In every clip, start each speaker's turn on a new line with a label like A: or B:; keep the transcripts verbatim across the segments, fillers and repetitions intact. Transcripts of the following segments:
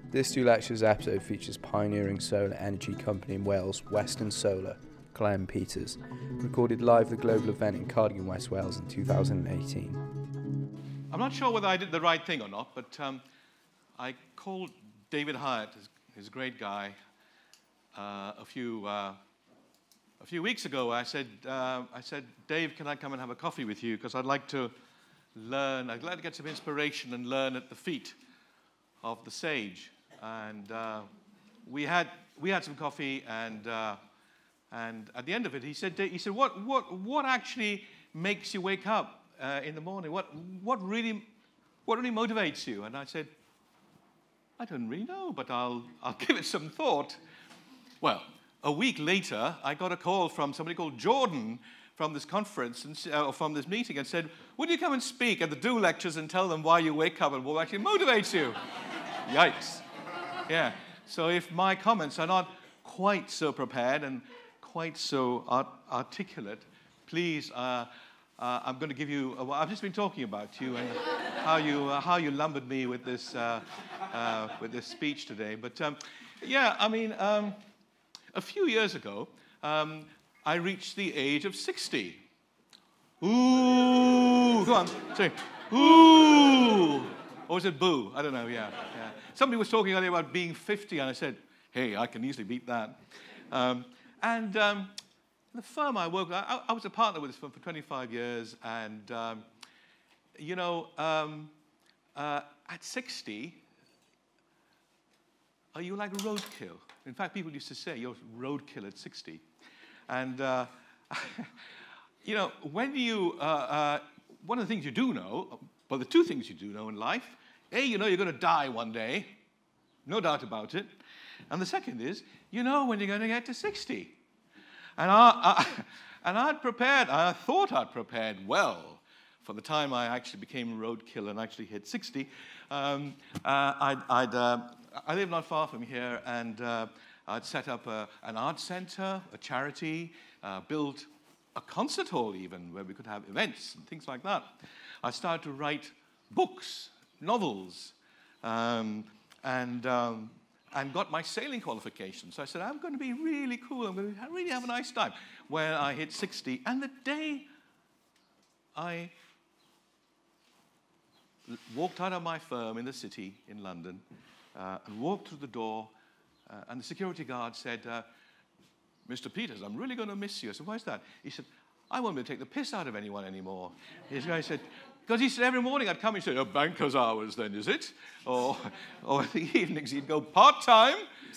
A: This Two Lectures episode features pioneering solar energy company in Wales, Western Solar, Clem Peters, recorded live at the global event in Cardigan, West Wales in two thousand eighteen.
B: I'm not sure whether I did the right thing or not, but um, I called David Hyatt, he's a great guy, uh, a few uh, a few weeks ago. I said, uh, I said, Dave, can I come and have a coffee with you? Because I'd like to learn, I'd like to get some inspiration and learn at the feet of the sage. And uh, we had we had some coffee, and uh, and at the end of it, he said, he said, what what what actually makes you wake up uh, in the morning? What what really what really motivates you? And I said, I don't really know, but I'll I'll give it some thought. Well, a week later, I got a call from somebody called Jordan from this conference and uh, from this meeting, and said, would you come and speak at the Do Lectures and tell them why you wake up and what actually motivates you? Yikes. Yeah, so if my comments are not quite so prepared and quite so art- articulate, please, uh, uh, I'm going to give you, uh, I've just been talking about you and how you uh, how you lumbered me with this uh, uh, with this speech today. But um, yeah, I mean, um, a few years ago, um, I reached the age of sixty. Ooh, go on, say, ooh. Or was it boo? I don't know, yeah. yeah. Somebody was talking earlier about being fifty, and I said, hey, I can easily beat that. Um, and um, the firm I worked with, I, I was a partner with this firm for twenty-five years, and, um, you know, um, uh, at sixty, are you like roadkill? In fact, people used to say, you're roadkill at sixty. And, uh, you know, when you, uh, uh, one of the things you do know, well, the two things you do know in life, A, you know you're going to die one day, no doubt about it. And the second is, you know when you're going to get to sixty. And, I, I, and I'd prepared, I thought I'd prepared well for the time I actually became roadkill and actually hit sixty. Um, uh, I'd, I'd, uh, I live not far from here, and uh, I'd set up a, an art center, a charity, uh, built a concert hall even, where we could have events and things like that. I started to write books, novels, um, and um, and got my sailing qualifications. So I said, I'm going to be really cool. I'm going to really have a nice time. When I hit sixty, and the day I walked out of my firm in the city in London uh, and walked through the door, uh, and the security guard said, uh, Mister Peters, I'm really going to miss you. I said, why is that? He said, I won't be able to take the piss out of anyone anymore. This guy said, because he said every morning I'd come and say, oh, banker's hours then, is it? Or, or in the evenings he'd go part-time.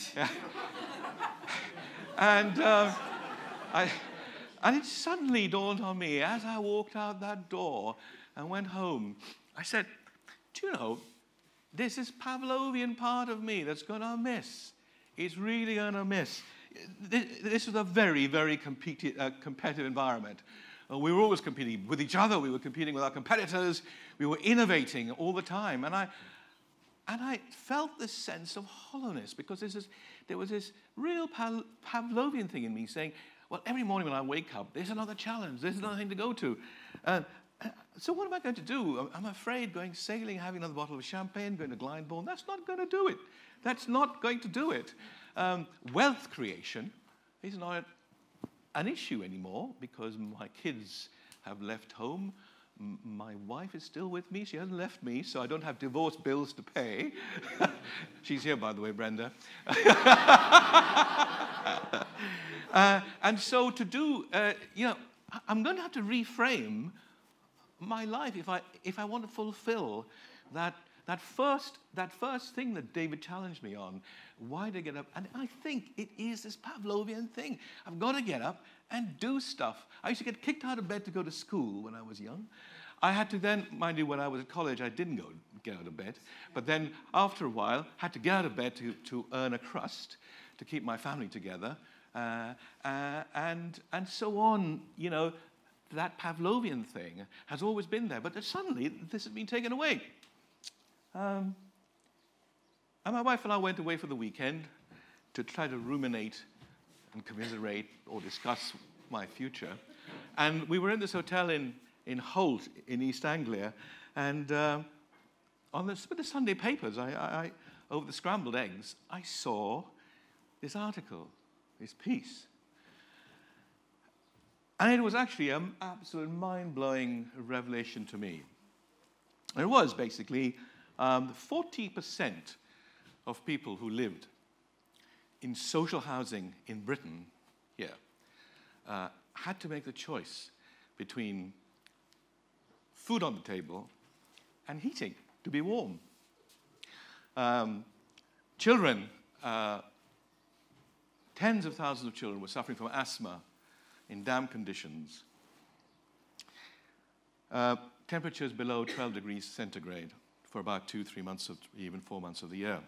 B: and, uh, I, and it suddenly dawned on me as I walked out that door and went home, I said, do you know, there's this Pavlovian part of me that's going to miss. It's really going to miss. This was a very, very competi- uh, competitive environment. Uh, we were always competing with each other. We were competing with our competitors. We were innovating all the time. And I, and I felt this sense of hollowness because this is, there was this real Pav- Pavlovian thing in me saying, well, every morning when I wake up, there's another challenge. There's another thing to go to. Uh, so what am I going to do? I'm afraid going sailing, having another bottle of champagne, going to Glyndebourne, that's not going to do it. That's not going to do it. Um, wealth creation is not an issue anymore because my kids have left home. M- my wife is still with me. She hasn't left me, so I don't have divorce bills to pay. She's here, by the way, Brenda. uh, and so to do, uh, you know, I'm going to have to reframe my life if I if I want to fulfill that. That first, that first thing that David challenged me on, why did I get up? And I think it is this Pavlovian thing. I've got to get up and do stuff. I used to get kicked out of bed to go to school when I was young. I had to then, mind you, when I was at college, I didn't go get out of bed. But then after a while, had to get out of bed to, to earn a crust to keep my family together. Uh, uh, and, and so on, you know, that Pavlovian thing has always been there. But suddenly, this has been taken away. Um, and my wife and I went away for the weekend to try to ruminate and commiserate or discuss my future. And we were in this hotel in, in Holt in East Anglia, and uh, on the, with the Sunday papers, I, I, over the scrambled eggs, I saw this article, this piece. And it was actually an absolute mind-blowing revelation to me. It was basically um, forty percent of people who lived in social housing in Britain here uh, had to make the choice between food on the table and heating to be warm. Um, children, uh, tens of thousands of children were suffering from asthma in damp conditions. Uh, temperatures below twelve degrees centigrade for about two, three months, of, even four months of the year.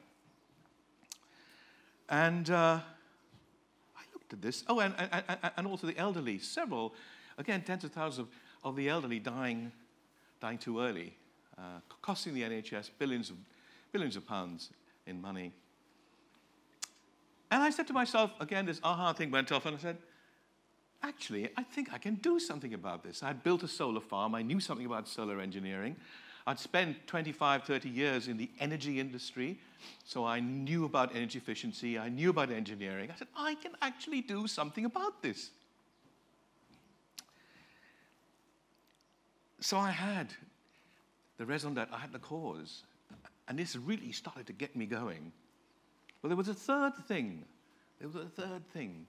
B: And uh, I looked at this. Oh, and, and, and also the elderly. Several, again, tens of thousands of, of the elderly dying, dying too early, uh, costing the N H S billions of, billions of pounds in money. And I said to myself, again, this aha thing went off, and I said, actually, I think I can do something about this. I had built a solar farm. I knew something about solar engineering. I'd spent twenty-five, thirty years in the energy industry, so I knew about energy efficiency. I knew about engineering. I said, I can actually do something about this. So I had the raison d'etre, I had the cause, and this really started to get me going. But there was a third thing. There was a third thing.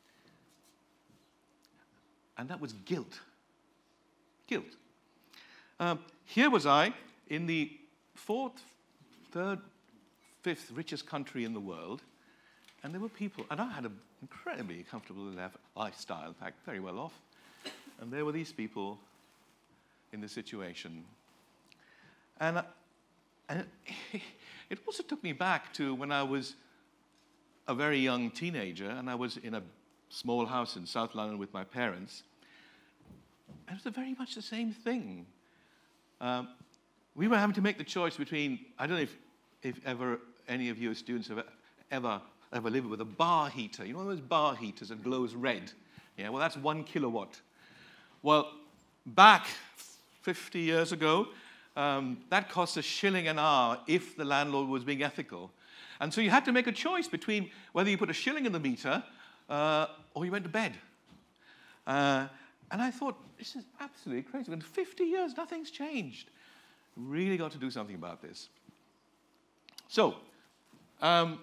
B: And that was guilt. Guilt. Um, here was I in the fourth, third, fifth richest country in the world, and there were people, and I had an incredibly comfortable lifestyle, in fact, very well off, and there were these people in this situation. And, uh, and it also took me back to when I was a very young teenager, and I was in a small house in South London with my parents. And it was very much the same thing. Um, we were having to make the choice between, I don't know if, if ever any of you students have ever, ever lived with a bar heater. You know those bar heaters that glows red? Yeah, well, that's one kilowatt. Well, back fifty years ago, um, that cost a shilling an hour if the landlord was being ethical. And so you had to make a choice between whether you put a shilling in the meter uh, or you went to bed. Uh, and I thought, this is absolutely crazy. In fifty years, nothing's changed. Really got to do something about this. So, um,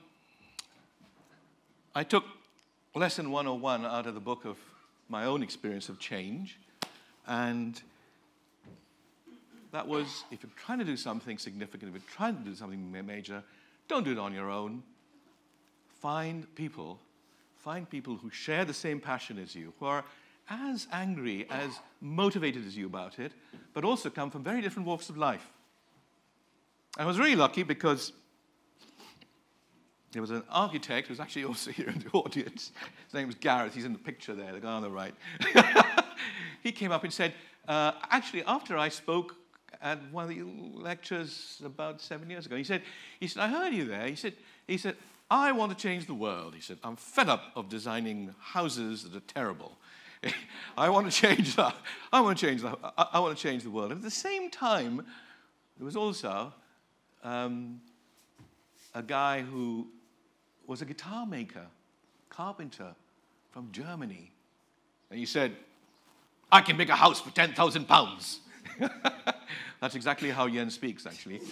B: I took lesson one oh one out of the book of my own experience of change. And that was, if you're trying to do something significant, if you're trying to do something major, don't do it on your own. Find people, find people who share the same passion as you, who are as angry, as motivated as you about it, but also come from very different walks of life. I was really lucky because there was an architect who's actually also here in the audience. His name was Gareth. He's in the picture there, the guy on the right. He came up and said, uh, actually, after I spoke at one of the lectures about seven years ago, he said, he said, I heard you there. He said, he said, I want to change the world. He said, I'm fed up of designing houses that are terrible. I want to change that. I want to change the, I, I want to change the world. And at the same time, there was also um, a guy who was a guitar maker, carpenter from Germany. And he said, I can make a house for ten thousand pounds. That's exactly how Jens speaks, actually.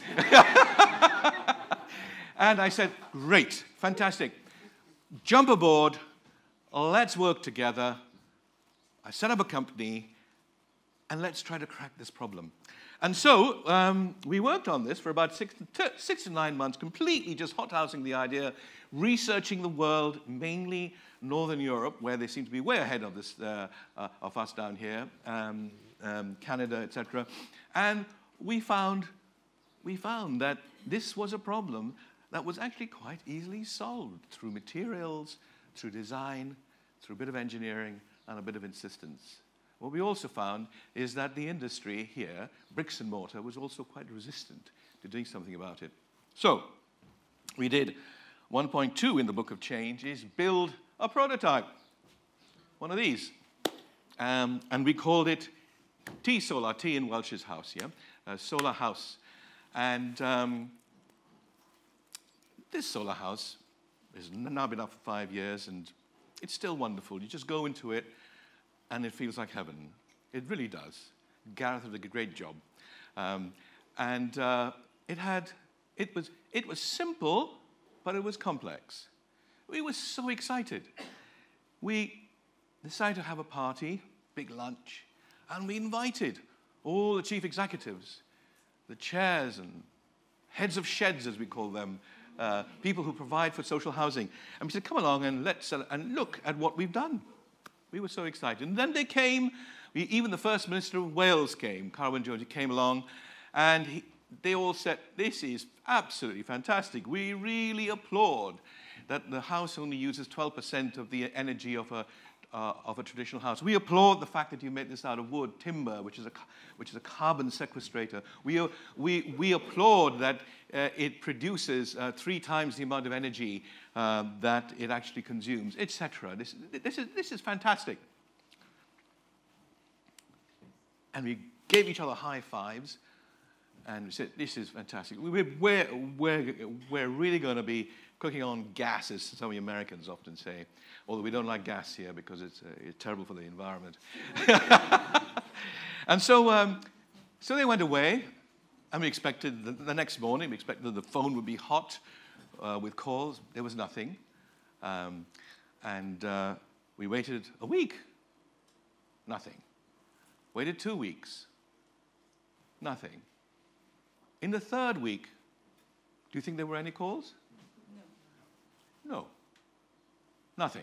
B: And I said, great, fantastic. Jump aboard, let's work together. I set up a company, and let's try to crack this problem. And so um, we worked on this for about six to, six to nine months, completely just hothousing the idea, researching the world, mainly Northern Europe, where they seem to be way ahead of this uh, uh, of us down here, um, um, Canada, et cetera. And we found we found that this was a problem that was actually quite easily solved through materials, through design, through a bit of engineering, and a bit of insistence. What we also found is that the industry here, bricks and mortar, was also quite resistant to doing something about it. So we did one point two in the Book of Change is build a prototype, one of these. Um, and we called it T-Solar, T in Welsh's house, yeah? Uh, solar house. And um, this solar house has now been up for five years, and it's still wonderful. You just go into it, and it feels like heaven. It really does. Gareth did a great job. Um, and uh, it had, it was, it was simple, but it was complex. We were so excited. We decided to have a party, big lunch, and we invited all the chief executives, the chairs and heads of sheds, as we call them, uh, people who provide for social housing. And we said, come along and let's uh, and look at what we've done. We were so excited. And then they came, we, even the First Minister of Wales came, Carwyn Jones, he came along, and he, they all said, this is absolutely fantastic. We really applaud that the house only uses twelve percent of the energy of a Uh, of a traditional house. We applaud the fact that you made this out of wood, timber, which is a, which is a carbon sequestrator. We, uh, we, we applaud that uh, it produces uh, three times the amount of energy uh, that it actually consumes, et cetera. This, this, is, this is fantastic. And we gave each other high fives, and we said, this is fantastic. We're, we're, we're, we're really going to be cooking on gas, as some of the Americans often say, although we don't like gas here because it's, uh, it's terrible for the environment. And so, um, so they went away, and we expected the, the next morning, we expected that the phone would be hot uh, with calls. There was nothing. Um, and uh, we waited a week. Nothing. Waited two weeks. Nothing. In the third week, do you think there were any calls? No. Nothing.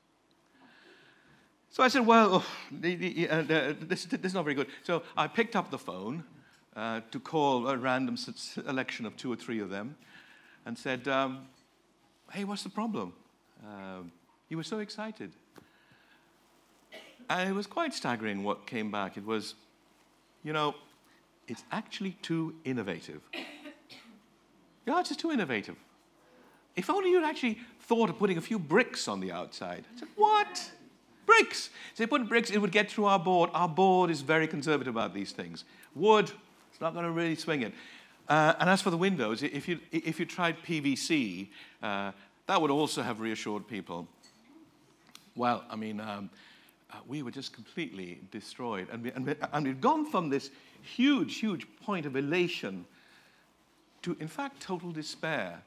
B: So I said, well, oh, the, the, uh, the, this, this is not very good. So I picked up the phone uh, to call a random selection of two or three of them and said, um, hey, what's the problem? Um, you were so excited. And it was quite staggering what came back. It was, you know, it's actually too innovative. Yeah, it's just too innovative. If only you'd actually thought of putting a few bricks on the outside. I said, what? Bricks. So they put bricks, it would get through our board. Our board is very conservative about these things. Wood, it's not going to really swing it. Uh, and as for the windows, if you, if you tried P V C, uh, that would also have reassured people. Well, I mean, um, uh, we were just completely destroyed. And, we, and, we, and we'd gone from this huge, huge point of elation to, in fact, total despair.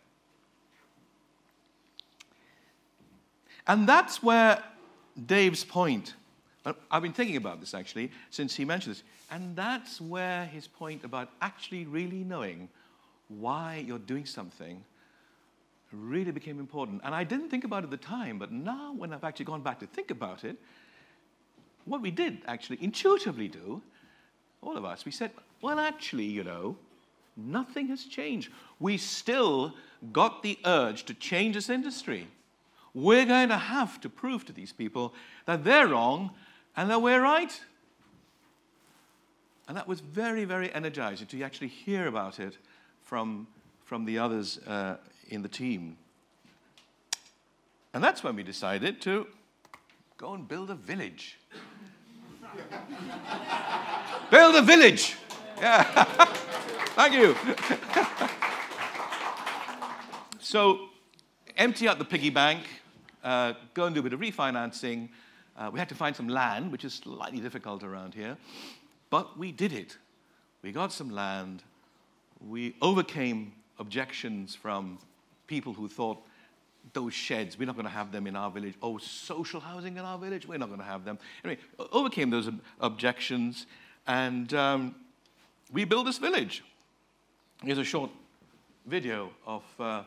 B: And that's where Dave's point, I've been thinking about this actually since he mentioned this, and that's where his point about actually really knowing why you're doing something really became important. And I didn't think about it at the time, but now when I've actually gone back to think about it, what we did actually intuitively do, all of us, we said, well, actually, you know, nothing has changed. We still got the urge to change this industry. We're going to have to prove to these people that they're wrong and that we're right. And that was very, very energizing to actually hear about it from, from the others uh, in the team. And that's when we decided to go and build a village. Build a village! Yeah. Thank you. So, empty out the piggy bank. Uh, go and do a bit of refinancing. Uh, we had to find some land, which is slightly difficult around here. But we did it. We got some land. We overcame objections from people who thought, those sheds, we're not going to have them in our village. Oh, social housing in our village? We're not going to have them. Anyway, overcame those ob- objections, and um, we built this village. Here's a short video of... Uh,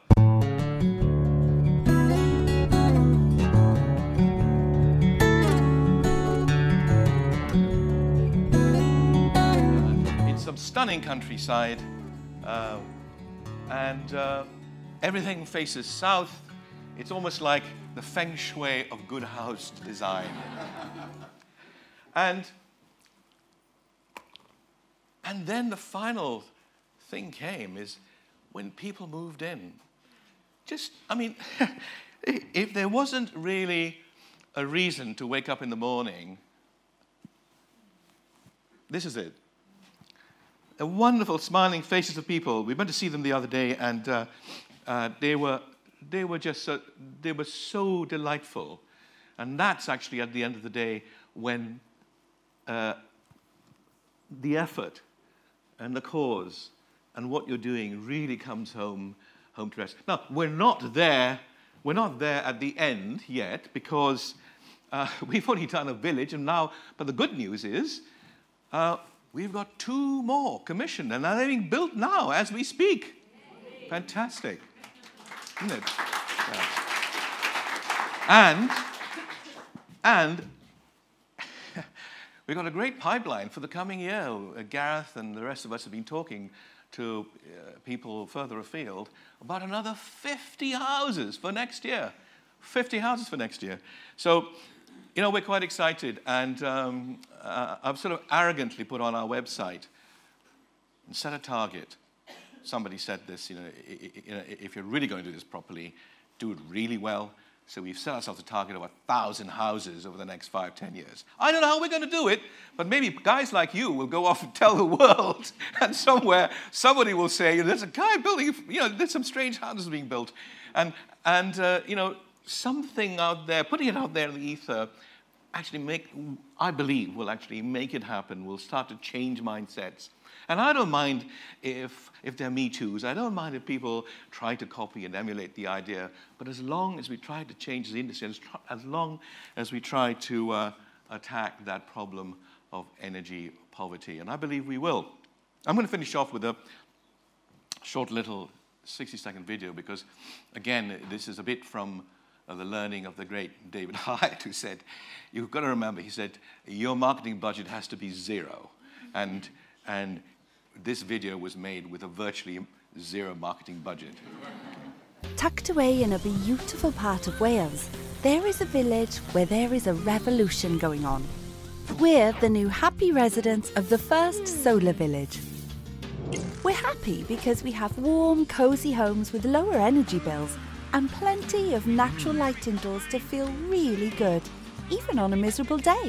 B: some stunning countryside, uh, and uh, everything faces south. It's almost like the feng shui of good house design. and, and then the final thing came is when people moved in. Just, I mean, if there wasn't really a reason to wake up in the morning, this is it. A wonderful, smiling faces of people. We went to see them the other day, and uh, uh, they were they were just so, they were so delightful, and that's actually at the end of the day when uh, the effort and the cause and what you're doing really comes home home to rest. Now we're not there. We're not there at the end yet because uh, we've only done a village, and now. But the good news is uh, we've got two more commissioned, and they're being built now as we speak. Fantastic, isn't it? Yeah. And and we've got a great pipeline for the coming year. Uh, Gareth and the rest of us have been talking to uh, people further afield about another fifty houses for next year. fifty houses for next year. So, you know, we're quite excited. And um, uh, I've sort of arrogantly put on our website and set a target. Somebody said this, you know, if you're really going to do this properly, do it really well. So we've set ourselves a target of a thousand houses over the next five, ten years. I don't know how we're going to do it, but maybe guys like you will go off and tell the world, and somewhere somebody will say, there's a guy building, you know, there's some strange houses being built. And, and uh, you know, something out there, putting it out there in the ether, actually make, I believe, will actually make it happen, will start to change mindsets. And I don't mind if, if they're Me Too's. I don't mind if people try to copy and emulate the idea. But as long as we try to change the industry, as, tr- as long as we try to uh, attack that problem of energy poverty, and I believe we will. I'm going to finish off with a short little sixty-second video because, again, this is a bit from uh, the learning of the great David Hyatt, who said, you've got to remember, he said, your marketing budget has to be zero. And, and this video was made with a virtually zero marketing budget.
C: Tucked away in a beautiful part of Wales, there is a village where there is a revolution going on. We're the new happy residents of the first solar village. We're happy because we have warm, cosy homes with lower energy bills and plenty of natural light indoors to feel really good, even on a miserable day.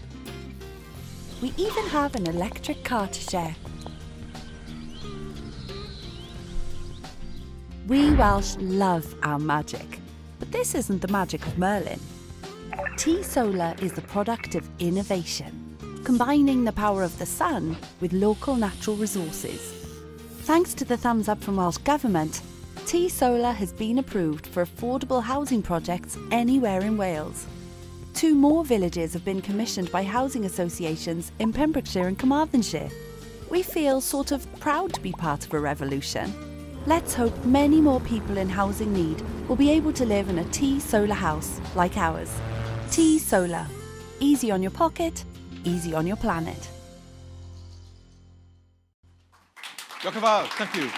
C: We even have an electric car to share. We Welsh love our magic, but this isn't the magic of Merlin. T-Solar is the product of innovation, combining the power of the sun with local natural resources. Thanks to the thumbs up from Welsh Government, T-Solar has been approved for affordable housing projects anywhere in Wales. Two more villages have been commissioned by housing associations in Pembrokeshire and Carmarthenshire. We feel sort of proud to be part of a revolution. Let's hope many more people in housing need will be able to live in a T-Solar house like ours. T-Solar. Easy on your pocket, easy on your planet.
B: Diolch yn fawr, thank you.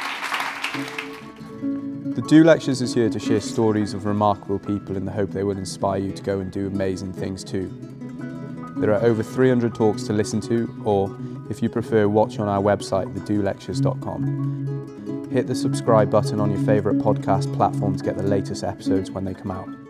A: The Do Lectures is here to share stories of remarkable people in the hope they will inspire you to go and do amazing things too. There are over three hundred talks to listen to, or, if you prefer, watch on our website, the do lectures dot com. Hit the subscribe button on your favourite podcast platform to get the latest episodes when they come out.